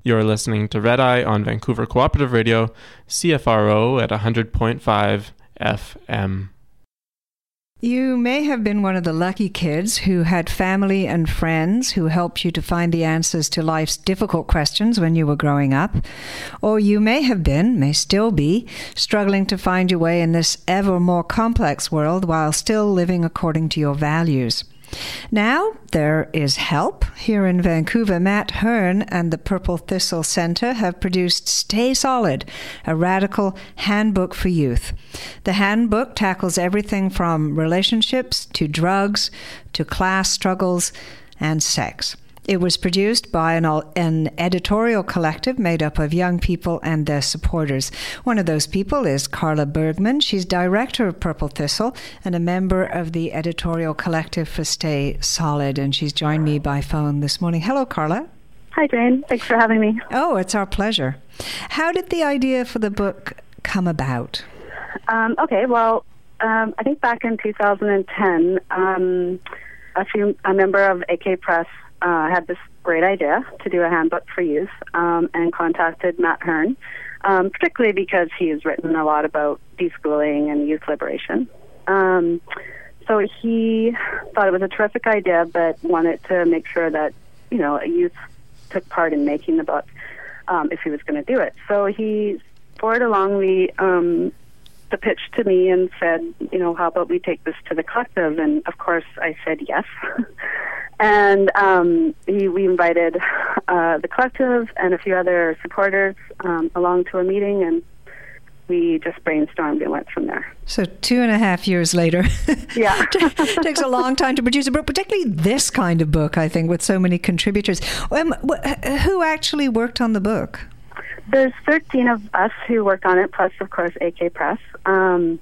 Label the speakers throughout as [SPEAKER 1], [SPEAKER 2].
[SPEAKER 1] You're listening to Red Eye on Vancouver Cooperative Radio, CFRO at 100.5 FM.
[SPEAKER 2] You may have been one of the lucky kids who had family and friends who helped you to find the answers to life's difficult questions when you were growing up. Or you may still be, struggling to find your way in this ever more complex world while still living according to your values. Now there is help. Here in Vancouver, Matt Hearn and the Purple Thistle Centre have produced Stay Solid, a radical handbook for youth. The handbook tackles everything from relationships to drugs to class struggles and sex. It was produced by an editorial collective made up of young people and their supporters. One of those people is Carla Bergman. She's director of Purple Thistle and a member of the editorial collective for Stay Solid, and she's joined me by phone this morning. Hello, Carla.
[SPEAKER 3] Hi, Jane. Thanks for having me.
[SPEAKER 2] Oh, it's our pleasure. How did the idea for the book come about?
[SPEAKER 3] I think back in 2010, a member of AK Press had this great idea to do a handbook for youth and contacted Matt Hearn, particularly because he has written a lot about deschooling and youth liberation. So he thought it was a terrific idea, but wanted to make sure that, a youth took part in making the book if he was going to do it. So he forwarded along the pitch to me and said, how about we take this to the collective? And of course I said yes. And we invited the collective and a few other supporters along to a meeting, and we just brainstormed and went from there.
[SPEAKER 2] So 2.5 years later.
[SPEAKER 3] Yeah.
[SPEAKER 2] Takes a long time to produce a book, particularly this kind of book, I think, with so many contributors. Who actually worked on the book?
[SPEAKER 3] There's 13 of us who worked on it, plus, of course, AK Press, and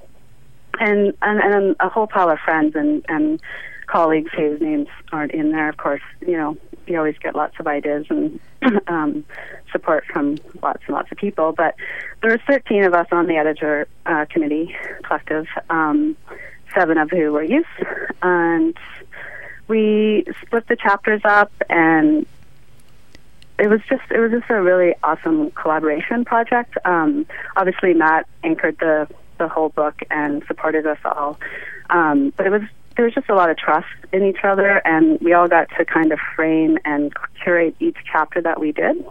[SPEAKER 3] a whole pile of friends and colleagues whose names aren't in there. Of course, you always get lots of ideas and support from lots and lots of people. But there were 13 of us on the editor committee collective, 7 of who were youth, and we split the chapters up, and it was just a really awesome collaboration project. Obviously, Matt anchored the whole book and supported us all, but there was just a lot of trust in each other, and we all got to kind of frame and curate each chapter that we did.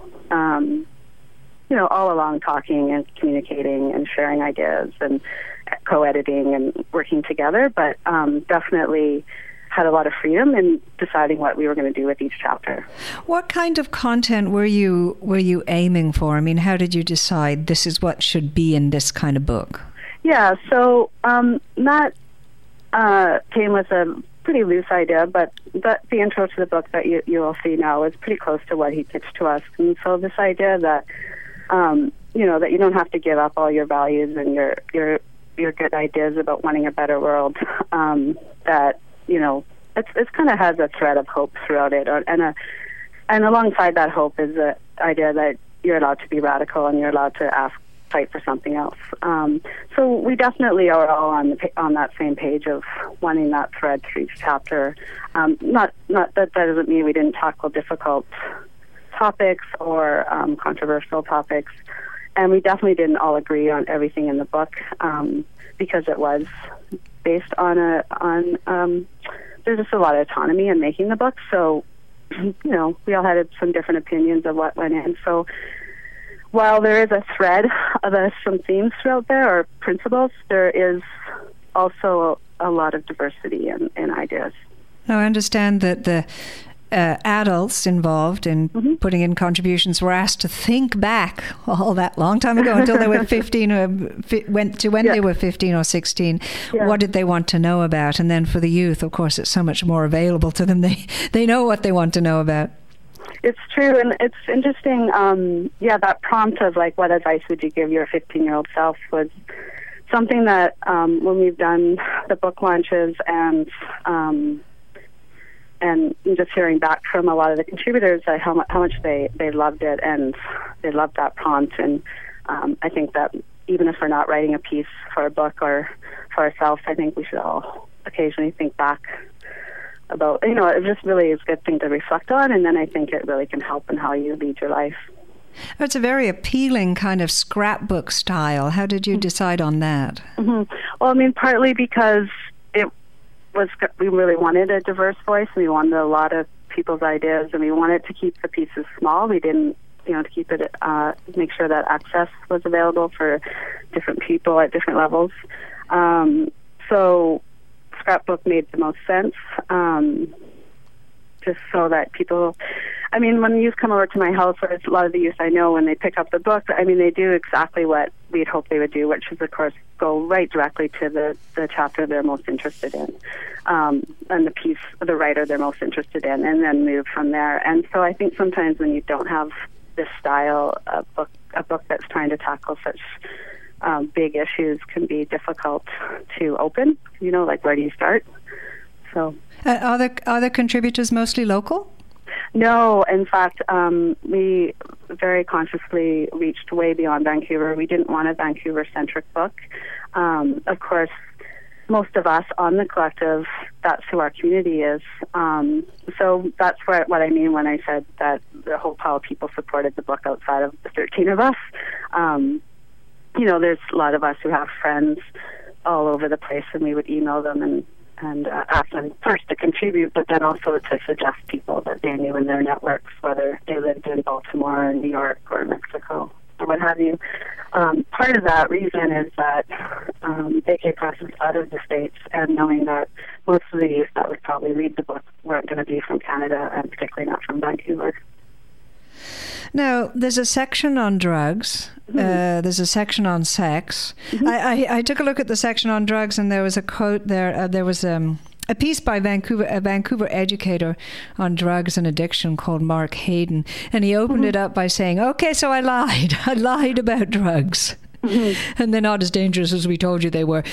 [SPEAKER 3] All along talking and communicating and sharing ideas and co-editing and working together, but definitely had a lot of freedom in deciding what we were going to do with each chapter.
[SPEAKER 2] What kind of content were you aiming for? I mean, how did you decide this is what should be in this kind of book?
[SPEAKER 3] Yeah, so Matt came with a pretty loose idea, but the intro to the book that you will see now is pretty close to what he pitched to us. And so this idea that that you don't have to give up all your values and your good ideas about wanting a better world, that it's kind of has a thread of hope throughout it, and alongside that hope is the idea that you're allowed to be radical and you're allowed to fight for something else. So we definitely are all on that same page of wanting that thread through each chapter. Not that doesn't mean we didn't tackle difficult topics or controversial topics, and we definitely didn't all agree on everything in the book because it was based on there's just a lot of autonomy in making the book. So we all had some different opinions of what went in. So while there is a thread of some themes throughout there or principles, there is also a lot of diversity in ideas.
[SPEAKER 2] Now, I understand that the adults involved in putting in contributions were asked to think back all that long time ago until they were 15 or they were 15 or 16. Yeah. What did they want to know about? And then for the youth, of course, it's so much more available to them. They know what they want to know about.
[SPEAKER 3] It's true, and it's interesting. That prompt of what advice would you give your 15-year-old self was something that when we've done the book launches and just hearing back from a lot of the contributors how much they loved it and they loved that prompt. And I think that even if we're not writing a piece for a book or for ourselves, I think we should all occasionally think back about, it just really is a good thing to reflect on, and then I think it really can help in how you lead your life.
[SPEAKER 2] It's a very appealing kind of scrapbook style. How did you decide on that?
[SPEAKER 3] Mm-hmm. Well, I mean, partly because we really wanted a diverse voice. We wanted a lot of people's ideas, and we wanted to keep the pieces small. We didn't, to keep it, make sure that access was available for different people at different levels. So scrapbook made the most sense, just so that people, I mean, when youth come over to my house, or a lot of the youth I know, when they pick up the book, I mean, they do exactly what we'd hope they would do, which is, of course, go right directly to the chapter they're most interested in, and the piece, the writer they're most interested in, and then move from there. And so I think sometimes when you don't have this style, a book that's trying to tackle such big issues can be difficult to open, like where do you start? So
[SPEAKER 2] are the contributors mostly local?
[SPEAKER 3] No, in fact, we very consciously reached way beyond Vancouver. We didn't want a Vancouver-centric book. Of course, most of us on the collective, that's who our community is. So that's what I mean when I said that the whole pile of people supported the book outside of the 13 of us. There's a lot of us who have friends all over the place, and we would email them and ask them first to contribute, but then also to suggest people that they knew in their networks, whether they lived in Baltimore or New York or Mexico or what have you. Part of that reason is that AK Press is out of the States, and knowing that most of the youth that would probably read the book weren't going to be from Canada, and particularly not from Vancouver.
[SPEAKER 2] Now, there's a section on drugs. There's a section on sex. I took a look at the section on drugs, and there was a quote there. There was a piece by a Vancouver educator on drugs and addiction called Mark Hayden, and he opened it up by saying, "Okay, so I lied. I lied about drugs." And they're not as dangerous as we told you they were.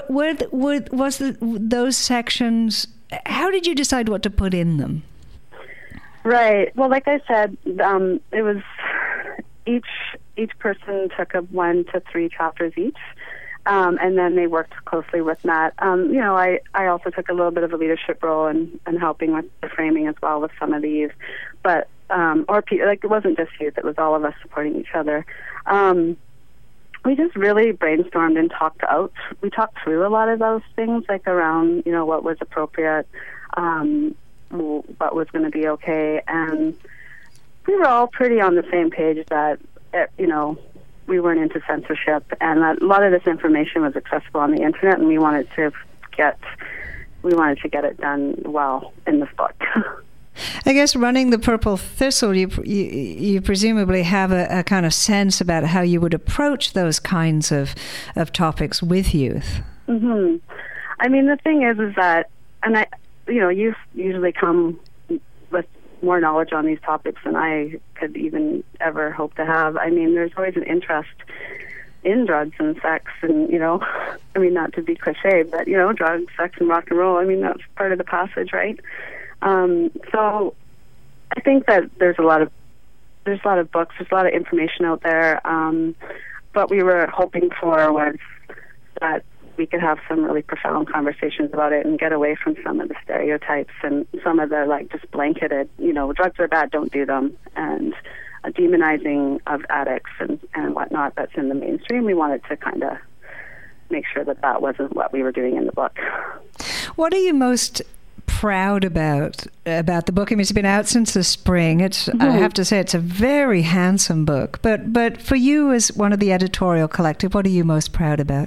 [SPEAKER 2] Those sections? How did you decide what to put in them?
[SPEAKER 3] Right. Well, like I said, it was each person took 1 to 3 chapters each, and then they worked closely with Matt. I also took a little bit of a leadership role in helping with the framing as well with some of the youth, but it wasn't just youth; it was all of us supporting each other. We just really brainstormed and talked out. We talked through a lot of those things, like around what was appropriate. What was going to be okay, and we were all pretty on the same page that we weren't into censorship, and that a lot of this information was accessible on the internet, and we wanted to get it done well in this book.
[SPEAKER 2] I guess running the Purple Thistle, you presumably have a kind of sense about how you would approach those kinds of topics with youth.
[SPEAKER 3] Mm-hmm. I mean, the thing is that, and youth usually come with more knowledge on these topics than I could even ever hope to have. I mean, there's always an interest in drugs and sex, and I mean, not to be cliche, but drugs, sex, and rock and roll. I mean, that's part of the passage, right? So I think that there's a lot of books, there's a lot of information out there. What we were hoping for was that we could have some really profound conversations about it and get away from some of the stereotypes and some of the just blanketed, drugs are bad, don't do them, and a demonizing of addicts and whatnot that's in the mainstream. We wanted to kind of make sure that wasn't what we were doing in the book.
[SPEAKER 2] What are you most proud about the book? I mean, it's been out since the spring. I have to say, it's a very handsome book. But for you, as one of the editorial collective, what are you most proud about?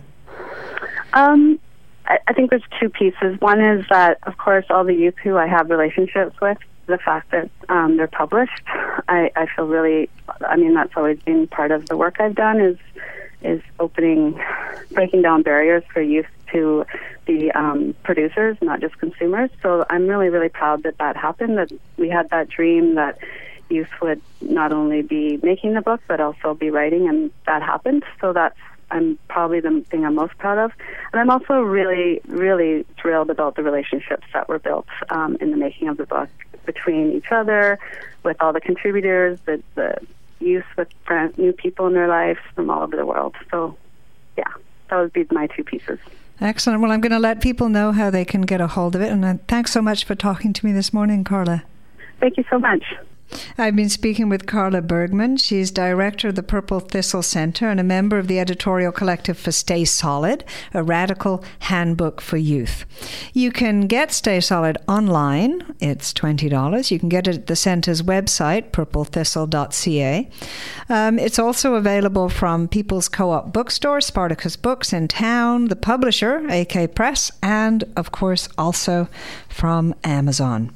[SPEAKER 3] I think there's 2 pieces. One is that, of course, all the youth who I have relationships with, the fact that they're published, I feel really, that's always been part of the work I've done is breaking down barriers for youth to be producers, not just consumers. So I'm really, really proud that happened, that we had that dream that youth would not only be making the book, but also be writing, and that happened. So I'm probably the thing I'm most proud of. And I'm also really, really thrilled about the relationships that were built in the making of the book between each other, with all the contributors, the youth with new people in their lives from all over the world. So, yeah, that would be my 2 pieces.
[SPEAKER 2] Excellent. Well, I'm going to let people know how they can get a hold of it. And thanks so much for talking to me this morning, Carla.
[SPEAKER 3] Thank you so much.
[SPEAKER 2] I've been speaking with Carla Bergman. She's director of the Purple Thistle Center and a member of the editorial collective for Stay Solid, a radical handbook for youth. You can get Stay Solid online. It's $20. You can get it at the center's website, purplethistle.ca. It's also available from People's Co-op Bookstore, Spartacus Books in town, the publisher, AK Press, and, of course, also from Amazon.